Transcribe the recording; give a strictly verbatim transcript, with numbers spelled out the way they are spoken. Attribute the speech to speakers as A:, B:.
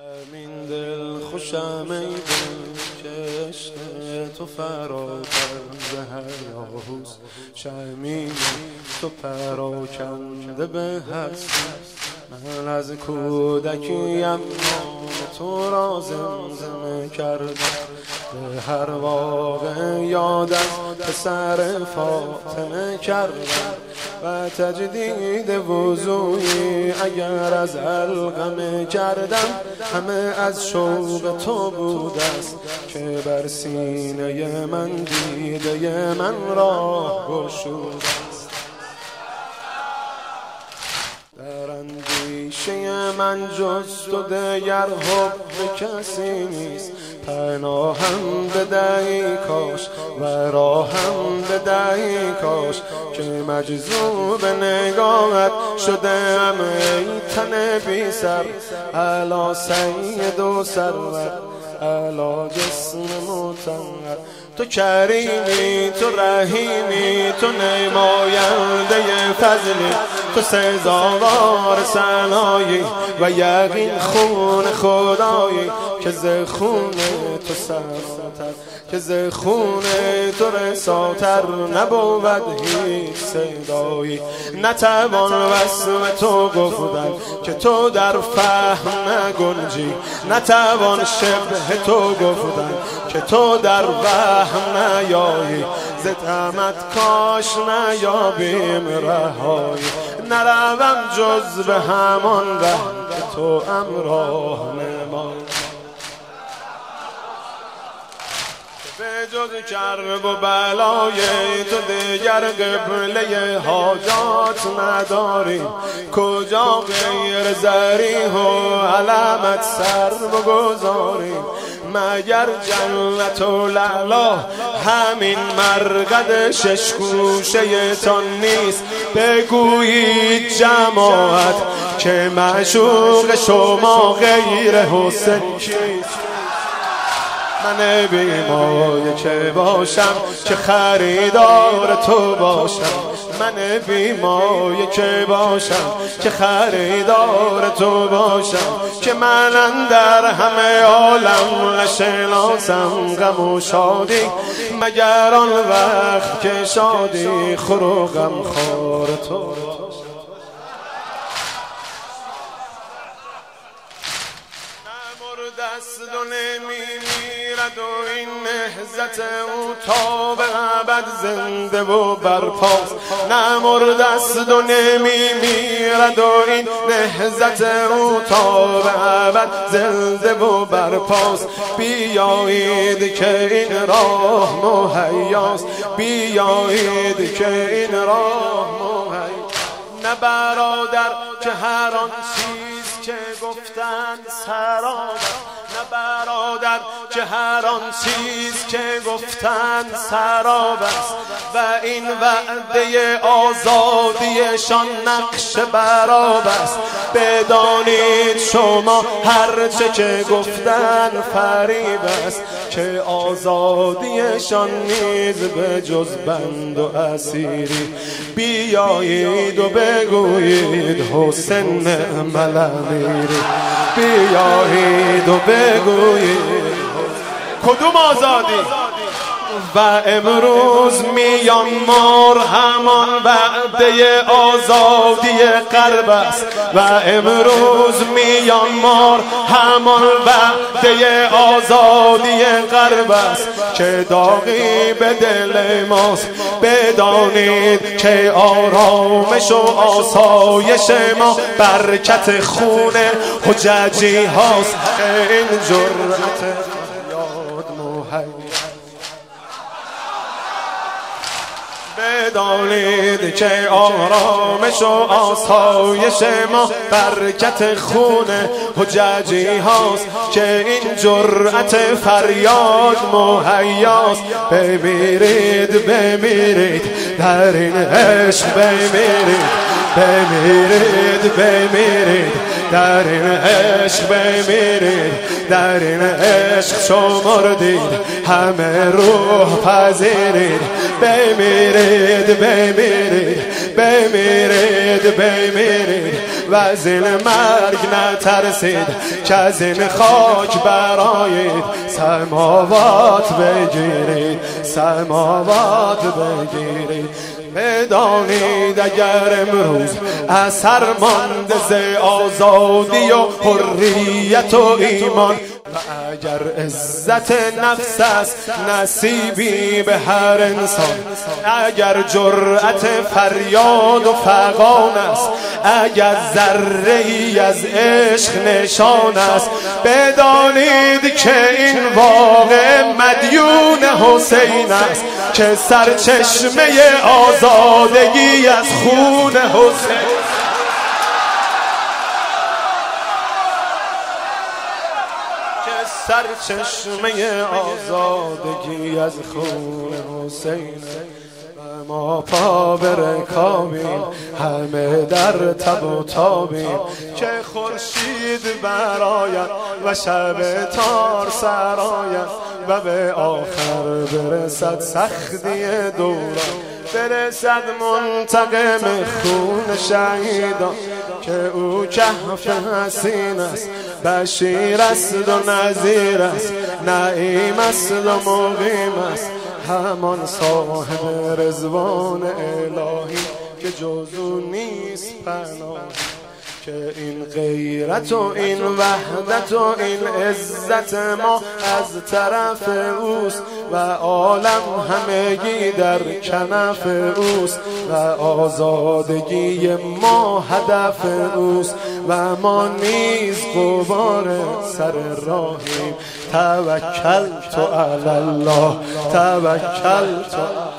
A: همین دل خوشم ای دل که عشق تو فراتر ز هیاهوست، شمیم تو پراکنده به هستی. من از کودکیم نام تو را زمزمه کردم، به هر واقع یاد از پسر فاطمه کردم و تجدید وضوعی اگر از علقمه کردم. همه از شوق تو بود است که بر سینه من دیده من راه گشود است. در اندیشه من جز تو دیگر حب کسی نیست، پناهم بدهی کاش و راهم بدهی کاش که مجذوب نگاهت شدم ای تن بی سر. الا سید و سرور الا جسم مطهر، تو کریمی تو رحیمی تو نماینده فضلی، تو سزاوار ثنایی و یقین خون خدایی که ز خون تو سراتر که ز خون تو رساتر نبود هیچ صدایی. نتوان وصف تو گفتن که تو در فهم نگنجی، نتوان شبه تو گفتن که تو در وهم نیایی. ز طمعت کاش نیابیم رهایی، نروم جز به همان ره که تو همراه نمایی. به جز کرب و بلای تو دیگر قبله حاجات نداریم، کجا غیر ذریح و علامت سر بگذاریم. مگر جنت و لعلا همین مرقد شش گوشه تان نیست؟ بگویید جماعت که معشوق شما غیر حسین کیست؟ من بیمایه که باشم که خریدار تو باشم، من بیمایه که باشم که خریدار تو باشم، که من اندر همه عالم نشناسم غم و شادی مگر آن وقت که شادی خور و غم خوار تو. دست و نمیمیرد و این نهضت او تا به ابد زنده و برپاست. نمرد است و نمیمیرد و این نهضت او تا به ابد زنده و برپاست. بیایید که این راه مهیاست، بیایید که این راه مهیاست. نه برادر که هر آن چیز که گفتند سراب، نه برادر که هر آن چیز که گفتند سراب است و این وعده آزادیشان نقش براب است. بدانید شما هر چه که گفتند فریب است، که آزادیشان نیز به جز بند و اسیری. بیایید و بگویید حسین نعم الامیری، بیایید و بگویید کدوم آزادی؟ و امروز میانمار همان وعده آزادی غرب است، و امروز میانمار همان وعده آزادی غرب است که داغی به دل ماست. بدانید که آرامش و آسایش ما برکت خون حججی هاست. این جرأت یاد مهیا، بدانید که آرامش و آسایش ما برکت خون حججی هاست، که این جرأت فریاد مهیاست. بمیرید بمیرید در این عشق، بمیرید بمیرید بمیرید در این عشق بمیرید، در این عشق شمردید همه روح پذیرید. بمیرید بمیرید بمیرید بمیرید و از این مرگ نترسید که از این خاک برآیید سماوات بگیرید، سماوات بگیرید. بدانید اگر امروز اثر مانده ز آزادی و حریت و ایمان و اگر عزت نفس است نصیبی به هر انسان، اگر جرأت فریاد و فغان است، اگر ذره ای از عشق نشان است، بدانید که این واقع مدیون حسین است که سرچشمه آزادگی از خون حسین. سرچشمه آزادگی از خون حسین. ما پا به رکابیم همه در تب و تابیم که خورشید برآید و شب تار سرآید و به آخر برسد سختی دوران، برسد منتقم خون شهیدان که او کهف حسین است، بشیر است و نذیر است، نعیم است و مقیم است، همان صاحب رضوان الهی که جز او نیست پناه. که این غیرت و این وحدت و این عزت ما از طرف اوست و عالم همگی در کنف اوست و آزادگی ما هدف اوست و ما نیز غبار سر راهیم. توکلت علی الله، توکلت